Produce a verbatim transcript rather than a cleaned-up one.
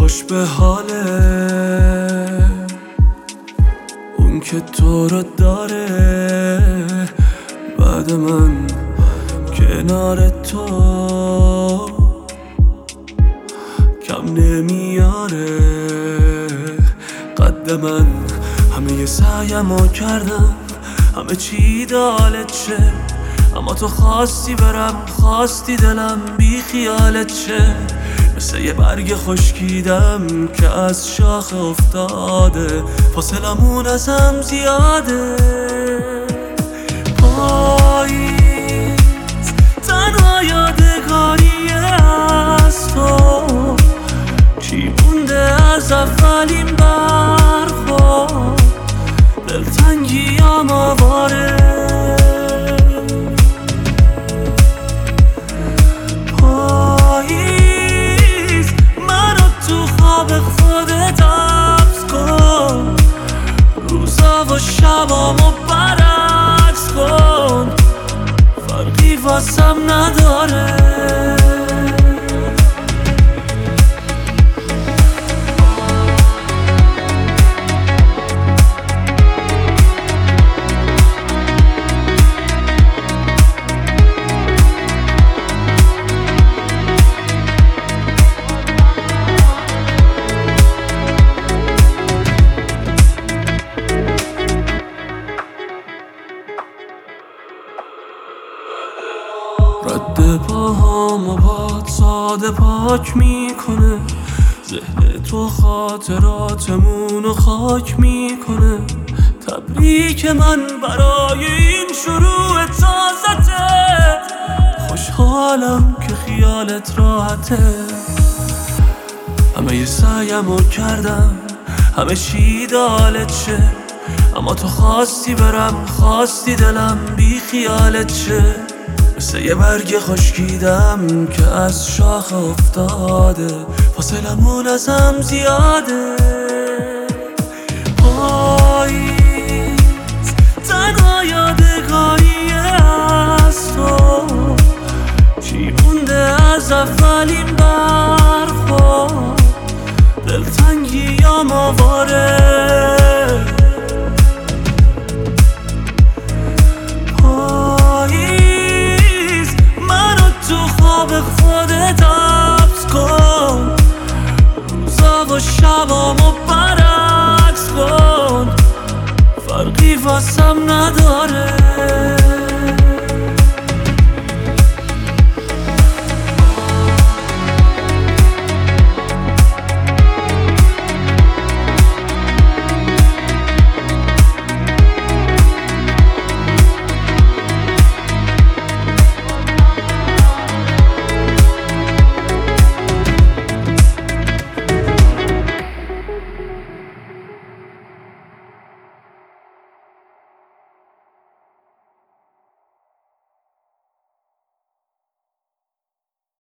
خوش به حاله اون که تو رو داره بعد من کنار تو کم نمیاره قد من. همه سعیمو کردم همه چی دالت شه، اما تو خواستی برم خواستی دلم بی خیالت شه. مثل یه برگ خشکیدم که از شاخه افتاده، فاصلمون ازم زیاده. پاییز تنها یادگاری از تو، چی مونده از اولین برخورد؟ دلتنگیام آواره. پاییز منو تو خواب خودت حبس کن، روزا و شبامو برعکس کن، فرقی واسم نداره. رد پاهامو باد ساده پاک میکنه، ذهن تو خاطراتمونو خاک میکنه. تبریک من برای این شروع تازته، خوشحالم که خیالت راحته. همه ی سعیمو کردم همه چی دالت شه، اما تو خواستی برم خواستی دلم بی خیالت شه. مثل یه برگ خشکیدم که از شاخه افتاده، فاصلمون ازم زیاده. پاییز تنها یادگاری از تو، چی مونده از اولین برخورد؟ دلتنگیام آواره. به خودت حبس کن، روزا و شبامو برعکس کن، فرقی واسم نداره.